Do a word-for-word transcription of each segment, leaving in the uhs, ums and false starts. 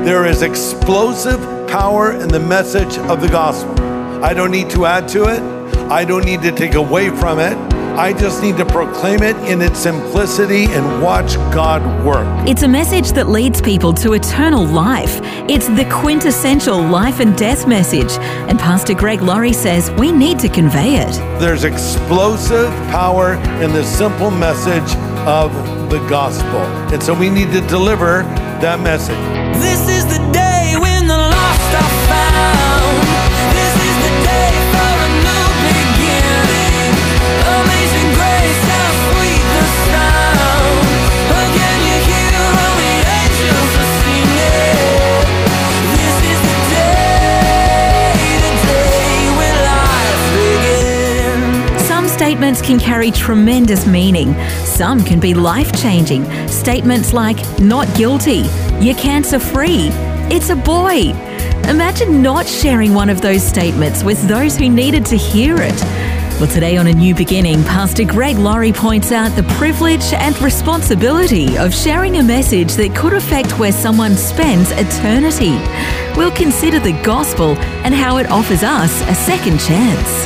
There is explosive power in the message of the gospel. I don't need to add to it. I don't need to take away from it. I just need to proclaim it in its simplicity and watch God work. It's a message that leads people to eternal life. It's the quintessential life and death message. And Pastor Greg Laurie says we need to convey it. There's explosive power in the simple message of the gospel. And so we need to deliver that message. This is the day when the lost are found. This is the day for a new beginning. Amazing grace, how sweet the sound. Again you hear all the angels are singing. This is the day, the day when life begins. Some statements can carry tremendous meaning. Some can be life-changing. Statements like, not guilty, you're cancer-free, it's a boy. Imagine not sharing one of those statements with those who needed to hear it. Well, today on A New Beginning, Pastor Greg Laurie points out the privilege and responsibility of sharing a message that could affect where someone spends eternity. We'll consider the gospel and how it offers us a second chance.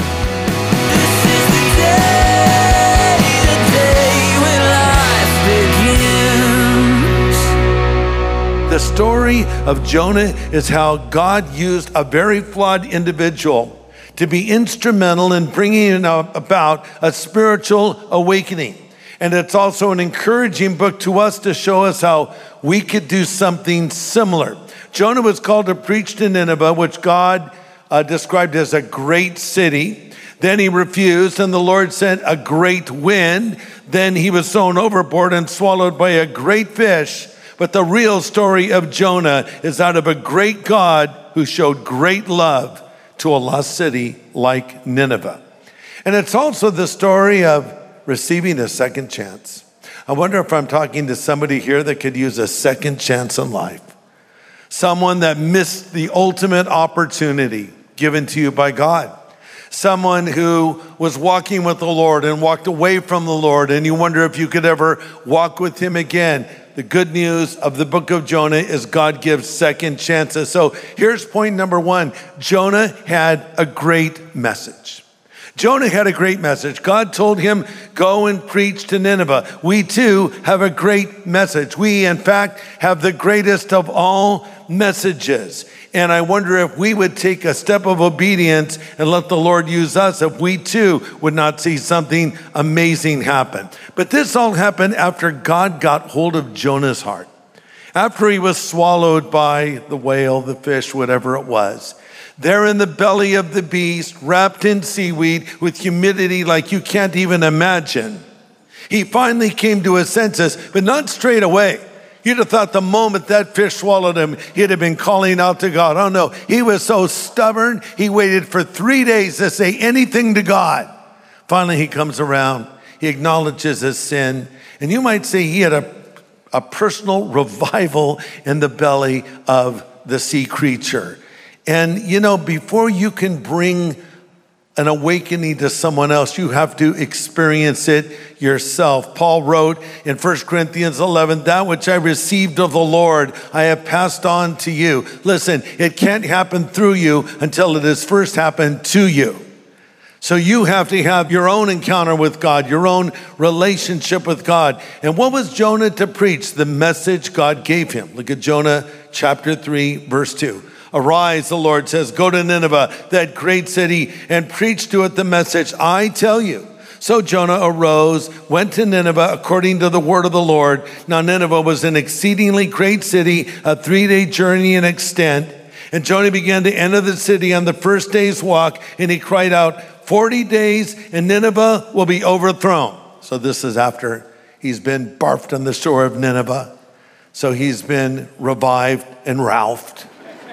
The story of Jonah is how God used a very flawed individual to be instrumental in bringing about a spiritual awakening. And it's also an encouraging book to us to show us how we could do something similar. Jonah was called to preach to Nineveh, which God uh, described as a great city. Then he refused, and the Lord sent a great wind. Then he was thrown overboard and swallowed by a great fish. But the real story of Jonah is out of a great God who showed great love to a lost city like Nineveh. And it's also the story of receiving a second chance. I wonder if I'm talking to somebody here that could use a second chance in life. Someone that missed the ultimate opportunity given to you by God. Someone who was walking with the Lord and walked away from the Lord, and you wonder if you could ever walk with him again. The good news of the book of Jonah is God gives second chances. So here's point number one. Jonah had a great message. Jonah had a great message. God told him, go and preach to Nineveh. We too have a great message. We, in fact, have the greatest of all messages. And I wonder if we would take a step of obedience and let the Lord use us if we too would not see something amazing happen. But this all happened after God got hold of Jonah's heart. After he was swallowed by the whale, the fish, whatever it was. There in the belly of the beast, wrapped in seaweed with humidity like you can't even imagine. He finally came to his senses, but not straight away. You'd have thought the moment that fish swallowed him, he'd have been calling out to God. Oh no, he was so stubborn, he waited for three days to say anything to God. Finally, he comes around, he acknowledges his sin, and you might say he had a, a personal revival in the belly of the sea creature. And you know, before you can bring an awakening to someone else, you have to experience it yourself. Paul wrote in First Corinthians eleven, that which I received of the Lord, I have passed on to you. Listen, it can't happen through you until it has first happened to you. So you have to have your own encounter with God, your own relationship with God. And what was Jonah to preach? The message God gave him. Look at Jonah chapter three, verse two. Arise, the Lord says, go to Nineveh, that great city, and preach to it the message I tell you. So Jonah arose, went to Nineveh according to the word of the Lord. Now Nineveh was an exceedingly great city, a three-day journey in extent. And Jonah began to enter the city on the first day's walk, and he cried out, forty days and Nineveh will be overthrown. So this is after he's been barfed on the shore of Nineveh. So he's been revived and Ralphed.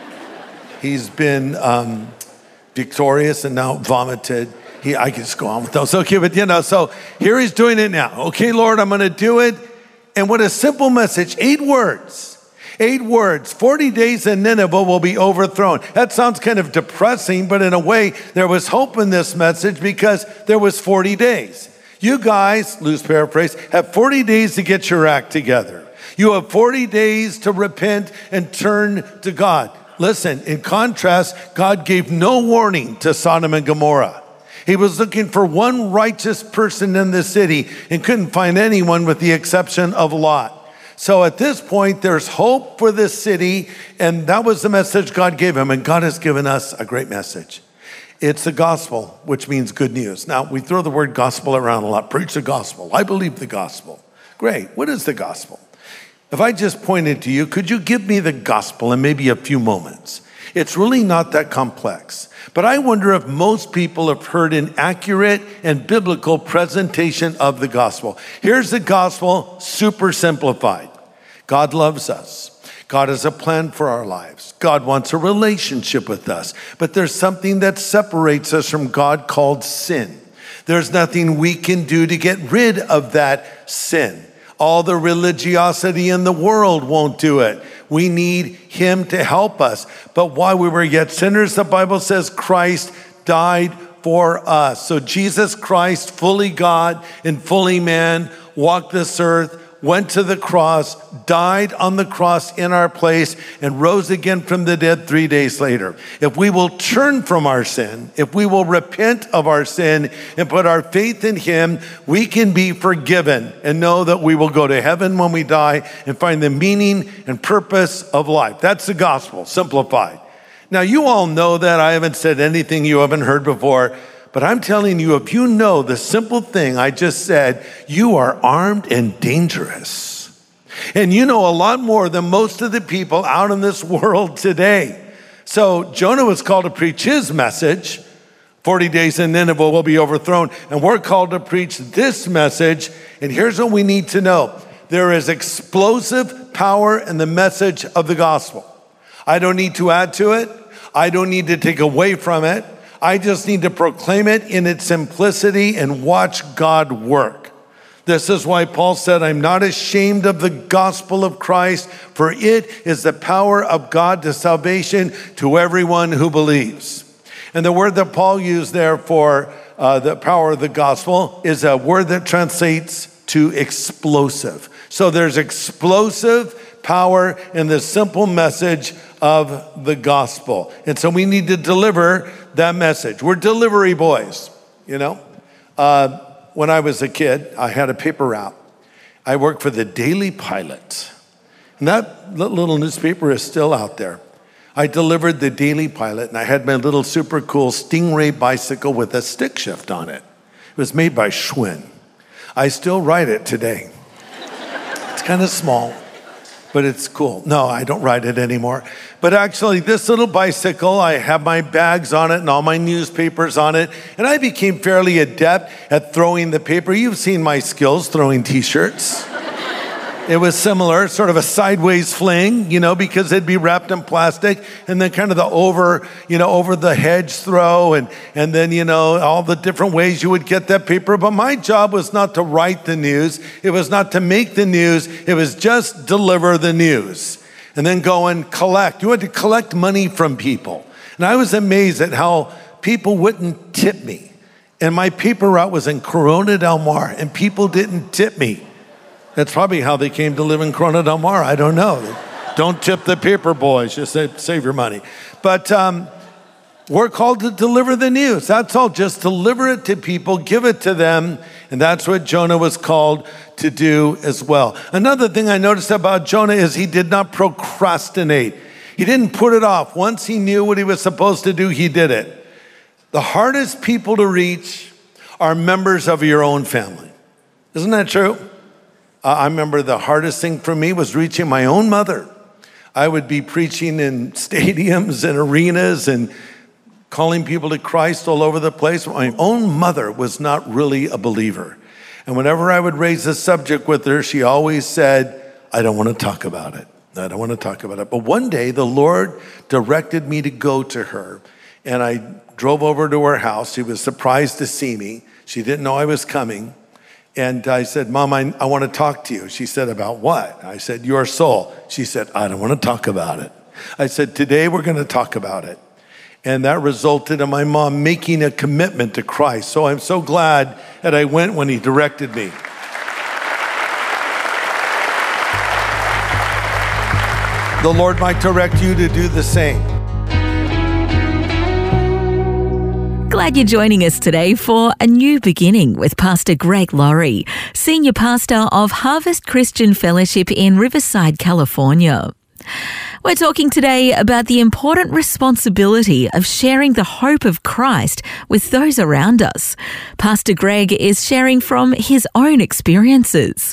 He's been um, victorious and now vomited. He, I can just go on with those. Okay, but you know, so here he's doing it now. Okay, Lord, I'm going to do it. And what a simple message. Eight words. Eight words. forty days and Nineveh will be overthrown. That sounds kind of depressing, but in a way, there was hope in this message because there was forty days. You guys, loose paraphrase, have forty days to get your act together. You have forty days to repent and turn to God. Listen, in contrast, God gave no warning to Sodom and Gomorrah. He was looking for one righteous person in the city and couldn't find anyone with the exception of Lot. So at this point, there's hope for this city, and that was the message God gave him, and God has given us a great message. It's the gospel, which means good news. Now, we throw the word gospel around a lot. Preach the gospel. I believe the gospel. Great. What is the gospel? If I just pointed to you, could you give me the gospel in maybe a few moments? It's really not that complex. But I wonder if most people have heard an accurate and biblical presentation of the gospel. Here's the gospel, super simplified. God loves us. God has a plan for our lives. God wants a relationship with us. But there's something that separates us from God called sin. There's nothing we can do to get rid of that sin. All the religiosity in the world won't do it. We need him to help us. But while we were yet sinners, the Bible says Christ died for us. So Jesus Christ, fully God and fully man, walked this earth, went to the cross, died on the cross in our place, and rose again from the dead three days later. If we will turn from our sin, if we will repent of our sin and put our faith in him, we can be forgiven and know that we will go to heaven when we die and find the meaning and purpose of life. That's the gospel, simplified. Now, you all know that. I haven't said anything you haven't heard before. But I'm telling you, if you know the simple thing I just said, you are armed and dangerous. And you know a lot more than most of the people out in this world today. So Jonah was called to preach his message. forty days in Nineveh will be overthrown. And we're called to preach this message. And here's what we need to know. There is explosive power in the message of the gospel. I don't need to add to it. I don't need to take away from it. I just need to proclaim it in its simplicity and watch God work. This is why Paul said, I'm not ashamed of the gospel of Christ, for it is the power of God to salvation to everyone who believes. And the word that Paul used there for uh, the power of the gospel is a word that translates to explosive. So there's explosive power in the simple message of the gospel. And so we need to deliver that message. We're delivery boys, you know. Uh, when I was a kid, I had a paper route. I worked for the Daily Pilot. And that little newspaper is still out there. I delivered the Daily Pilot, and I had my little super cool Stingray bicycle with a stick shift on it. It was made by Schwinn. I still ride it today. It's kind of small, but it's cool. No, I don't ride it anymore. But actually, this little bicycle, I have my bags on it and all my newspapers on it, and I became fairly adept at throwing the paper. You've seen my skills throwing t-shirts. It was similar, sort of a sideways fling, you know, because it'd be wrapped in plastic, and then kind of the over, you know, over the hedge throw, and, and then, you know, all the different ways you would get that paper. But my job was not to write the news. It was not to make the news. It was just deliver the news and then go and collect. You had to collect money from people. And I was amazed at how people wouldn't tip me. And my paper route was in Corona del Mar, and people didn't tip me. That's probably how they came to live in Corona del Mar. I don't know. Don't tip the paper boys. Just say, save your money. But um, we're called to deliver the news. That's all. Just deliver it to people, give it to them. And that's what Jonah was called to do as well. Another thing I noticed about Jonah is he did not procrastinate. He didn't put it off. Once he knew what he was supposed to do, he did it. The hardest people to reach are members of your own family. Isn't that true? Uh, I remember the hardest thing for me was reaching my own mother. I would be preaching in stadiums and arenas and calling people to Christ all over the place. My own mother was not really a believer. And whenever I would raise the subject with her, she always said, I don't want to talk about it. I don't want to talk about it. But one day the Lord directed me to go to her, and I drove over to her house. She was surprised to see me. She didn't know I was coming. And I said, Mom, I, I want to talk to you. She said, about what? I said, your soul. She said, I don't want to talk about it. I said, today we're going to talk about it. And that resulted in my mom making a commitment to Christ. So I'm so glad that I went when he directed me. the Lord might direct you to do the same. Glad you're joining us today for A New Beginning with Pastor Greg Laurie, Senior Pastor of Harvest Christian Fellowship in Riverside, California. We're talking today about the important responsibility of sharing the hope of Christ with those around us. Pastor Greg is sharing from his own experiences.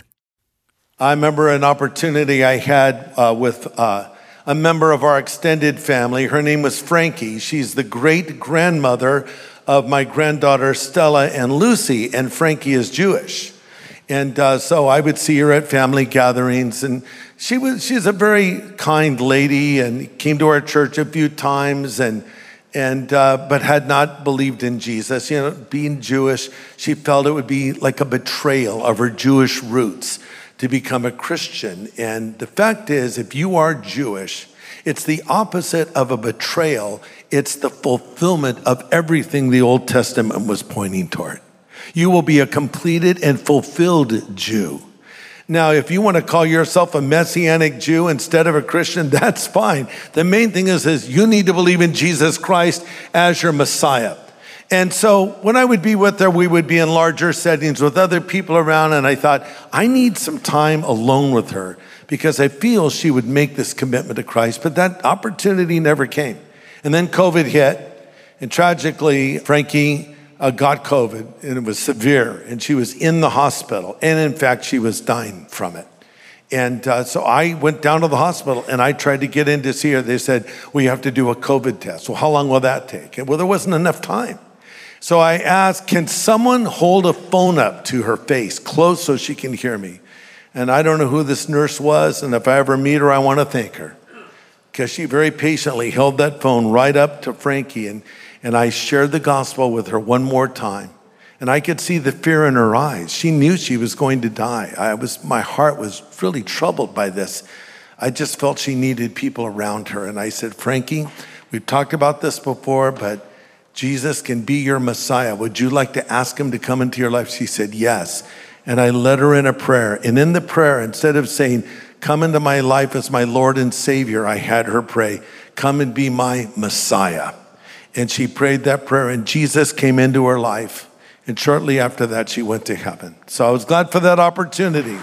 I remember an opportunity I had uh, with uh, a member of our extended family. Her name was Frankie. She's the great-grandmother of my granddaughter Stella and Lucy, and Frankie is Jewish. And uh, so I would see her at family gatherings, and she was she's a very kind lady and came to our church a few times, and and uh, but had not believed in Jesus. You know, being Jewish, she felt it would be like a betrayal of her Jewish roots to become a Christian. And the fact is, if you are Jewish, it's the opposite of a betrayal. It's the fulfillment of everything the Old Testament was pointing toward. You will be a completed and fulfilled Jew. Now, if you want to call yourself a Messianic Jew instead of a Christian, that's fine. The main thing is, is you need to believe in Jesus Christ as your Messiah. And so when I would be with her, we would be in larger settings with other people around, and I thought, I need some time alone with her because I feel she would make this commitment to Christ, but that opportunity never came. And then COVID hit, and tragically, Frankie uh, got COVID, and it was severe, and she was in the hospital, and in fact, she was dying from it. And uh, so I went down to the hospital, and I tried to get in to see her. They said, well, you have to do a COVID test. Well, how long will that take? And well, there wasn't enough time. So I asked, can someone hold a phone up to her face, close so she can hear me? And I don't know who this nurse was, and if I ever meet her, I want to thank her. Because she very patiently held that phone right up to Frankie, and, and I shared the gospel with her one more time. And I could see the fear in her eyes. She knew she was going to die. I was, my heart was really troubled by this. I just felt she needed people around her. And I said, Frankie, we've talked about this before, but Jesus can be your Messiah. Would you like to ask him to come into your life? She said, yes. And I led her in a prayer. And in the prayer, instead of saying, come into my life as my Lord and Savior, I had her pray, come and be my Messiah. And she prayed that prayer, and Jesus came into her life. And shortly after that, she went to heaven. So I was glad for that opportunity.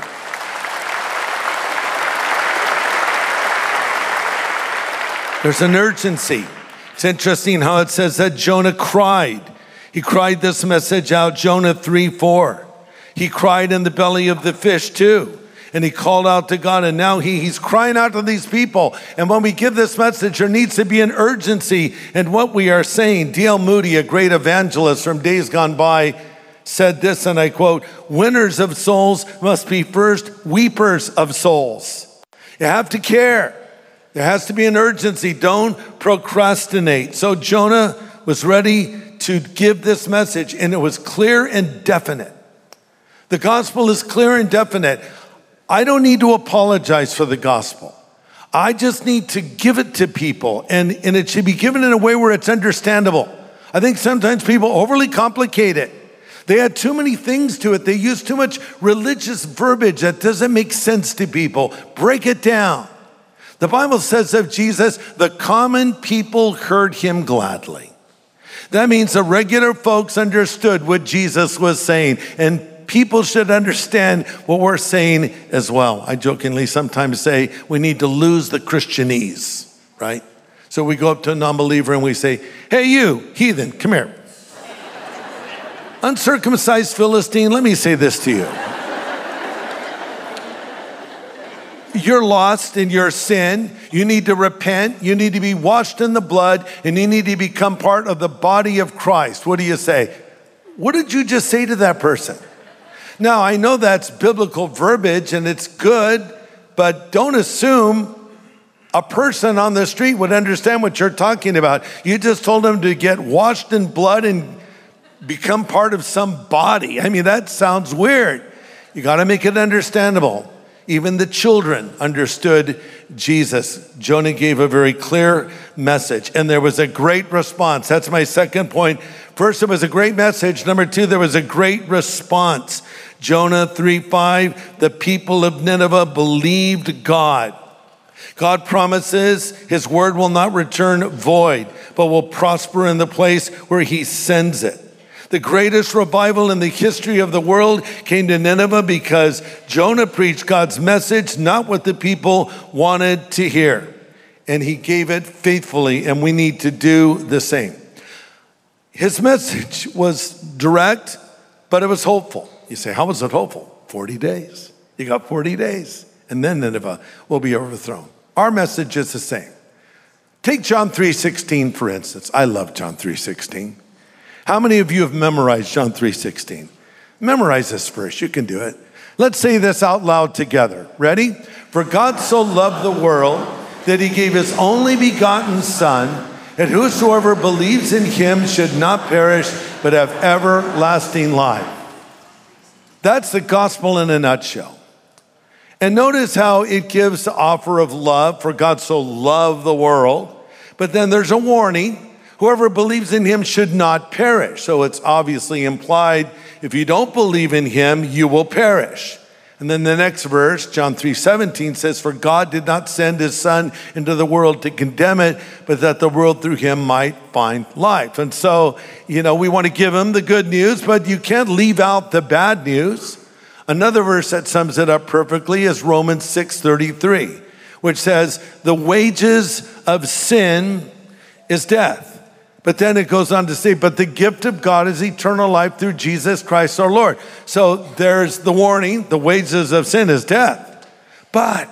There's an urgency. It's interesting how it says that Jonah cried. He cried this message out, Jonah three four. He cried in the belly of the fish too. And he called out to God, and now he, he's crying out to these people. And when we give this message, there needs to be an urgency in what we are saying. D L Moody, a great evangelist from days gone by, said this, and I quote, winners of souls must be first weepers of souls. You have to care. There has to be an urgency. Don't procrastinate. So Jonah was ready to give this message, and it was clear and definite. The gospel is clear and definite. I don't need to apologize for the gospel. I just need to give it to people, and, and it should be given in a way where it's understandable. I think sometimes people overly complicate it. They add too many things to it. They use too much religious verbiage that doesn't make sense to people. Break it down. The Bible says of Jesus, the common people heard him gladly. That means the regular folks understood what Jesus was saying, and people should understand what we're saying as well. I jokingly sometimes say we need to lose the Christianese, right? So we go up to a non-believer and we say, hey, you, heathen, come here. Uncircumcised Philistine, let me say this to you. You're lost in your sin. You need to repent. You need to be washed in the blood, and you need to become part of the body of Christ. What do you say? What did you just say to that person? Now, I know that's biblical verbiage and it's good, but don't assume a person on the street would understand what you're talking about. You just told them to get washed in blood and become part of some body. I mean, that sounds weird. You got to make it understandable. Even the children understood Jesus. Jonah gave a very clear message, and there was a great response. That's my second point. First, it was a great message. Number two, there was a great response. Jonah three five, the people of Nineveh believed God. God promises his word will not return void, but will prosper in the place where he sends it. The greatest revival in the history of the world came to Nineveh because Jonah preached God's message, not what the people wanted to hear. And he gave it faithfully, and we need to do the same. His message was direct, but it was hopeful. You say, how was it hopeful? forty days. You got forty days, and then Nineveh will be overthrown. Our message is the same. Take John three sixteen, for instance. I love John three sixteen. How many of you have memorized John three sixteen? Memorize this verse. You can do it. Let's say this out loud together. Ready? For God so loved the world that he gave his only begotten Son, that whosoever believes in him should not perish, but have everlasting life. That's the gospel in a nutshell. And notice how it gives the offer of love, for God so loved the world. But then there's a warning. Whoever believes in him should not perish. So it's obviously implied, if you don't believe in him, you will perish. And then the next verse, John three seventeen says, for God did not send his Son into the world to condemn it, but that the world through him might find life. And so, you know, we want to give him the good news, but you can't leave out the bad news. Another verse that sums it up perfectly is Romans six thirty-three, which says, the wages of sin is death. But then it goes on to say, but the gift of God is eternal life through Jesus Christ our Lord. So there's the warning, the wages of sin is death. But,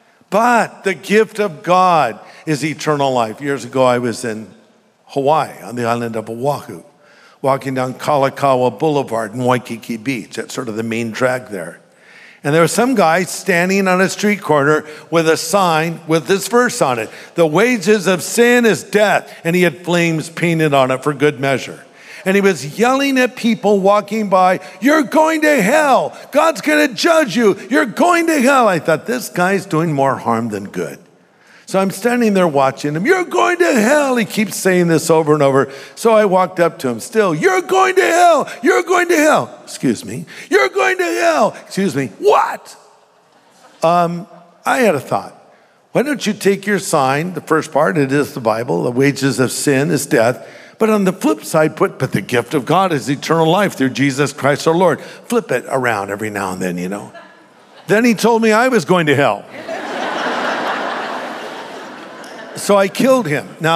but the gift of God is eternal life. Years ago, I was in Hawaii on the island of Oahu, walking down Kalakaua Boulevard in Waikiki Beach. That's sort of the main drag there. And there was some guy standing on a street corner with a sign with this verse on it. The wages of sin is death. And he had flames painted on it for good measure. And he was yelling at people walking by, you're going to hell. God's going to judge you. You're going to hell. I thought, this guy's doing more harm than good. So I'm standing there watching him. You're going to hell. He keeps saying this over and over. So I walked up to him still. You're going to hell. You're going to hell. Excuse me. You're going to hell. Excuse me. What? Um, I had a thought. Why don't you take your sign, the first part, it is the Bible, the wages of sin is death. But on the flip side, put, but the gift of God is eternal life through Jesus Christ our Lord. Flip it around every now and then, you know. Then he told me I was going to hell. So I killed him. Now,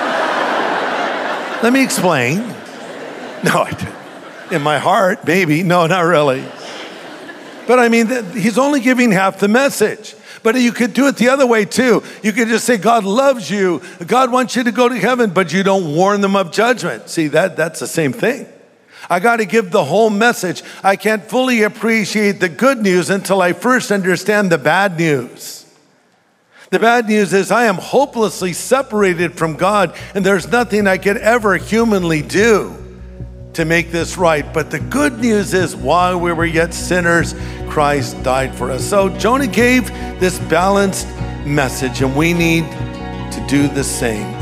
let me explain. No, I didn't. In my heart, maybe. No, not really. But I mean, he's only giving half the message. But you could do it the other way too. You could just say, God loves you. God wants you to go to heaven, but you don't warn them of judgment. See, that that's the same thing. I got to give the whole message. I can't fully appreciate the good news until I first understand the bad news. The bad news is I am hopelessly separated from God, and there's nothing I could ever humanly do to make this right. But the good news is while we were yet sinners, Christ died for us. So Jonah gave this balanced message, and we need to do the same.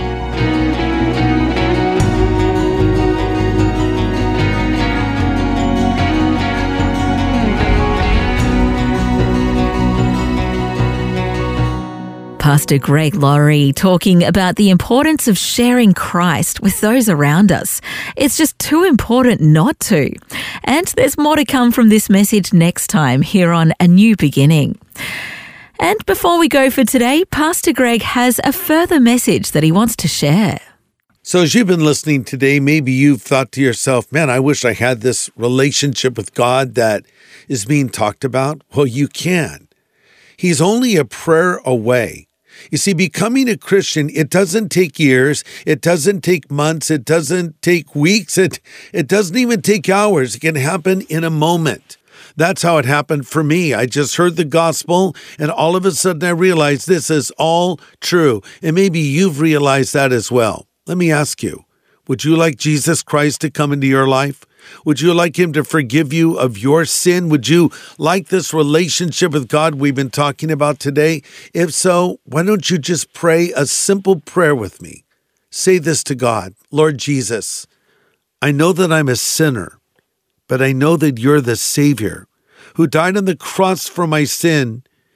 Pastor Greg Laurie talking about the importance of sharing Christ with those around us. It's just too important not to. And there's more to come from this message next time here on A New Beginning. And before we go for today, Pastor Greg has a further message that he wants to share. So as you've been listening today, maybe you've thought to yourself, man, I wish I had this relationship with God that is being talked about. Well, you can. He's only a prayer away. You see, becoming a Christian, it doesn't take years, it doesn't take months, it doesn't take weeks, it, it doesn't even take hours. It can happen in a moment. That's how it happened for me. I just heard the gospel, and all of a sudden I realized this is all true. And maybe you've realized that as well. Let me ask you, would you like Jesus Christ to come into your life? Would you like him to forgive you of your sin? Would you like this relationship with God we've been talking about today? If so, why don't you just pray a simple prayer with me? Say this to God, Lord Jesus, I know that I'm a sinner, but I know that you're the Savior who died on the cross for my sin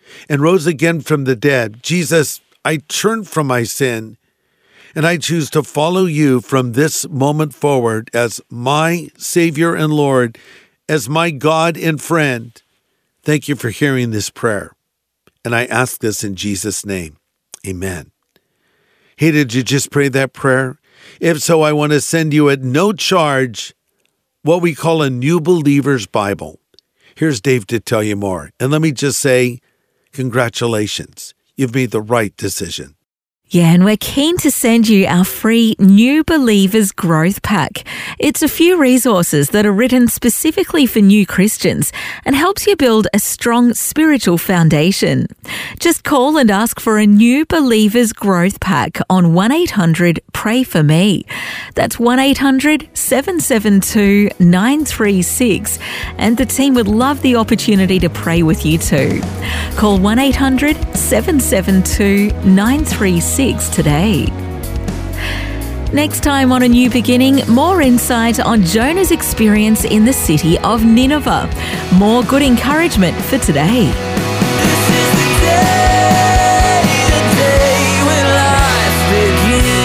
and rose again from the dead. Jesus, I turn from my sin, and I choose to follow you from this moment forward as my Savior and Lord, as my God and friend. Thank you for hearing this prayer. And I ask this in Jesus' name. Amen. Hey, did you just pray that prayer? If so, I want to send you at no charge what we call a New Believer's Bible. Here's Dave to tell you more. And let me just say, congratulations. You've made the right decision. Yeah, and we're keen to send you our free New Believers Growth Pack. It's a few resources that are written specifically for new Christians and helps you build a strong spiritual foundation. Just call and ask for a New Believers Growth Pack on one eight hundred pray for me. That's one eight hundred seven seven two nine three six, and the team would love the opportunity to pray with you too. Call one eight hundred seven seven two nine three six today. Next time on A New Beginning, more insight on Jonah's experience in the city of Nineveh. More good encouragement for today. This is the day, the day when life begins.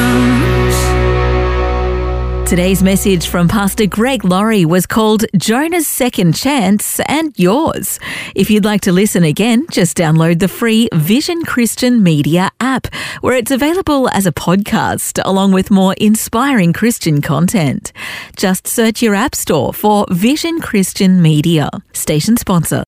Today's message from Pastor Greg Laurie was called Jonah's Second Chance and Yours. If you'd like to listen again, just download the free Vision Christian Media app, where it's available as a podcast along with more inspiring Christian content. Just search your app store for Vision Christian Media. Station sponsor.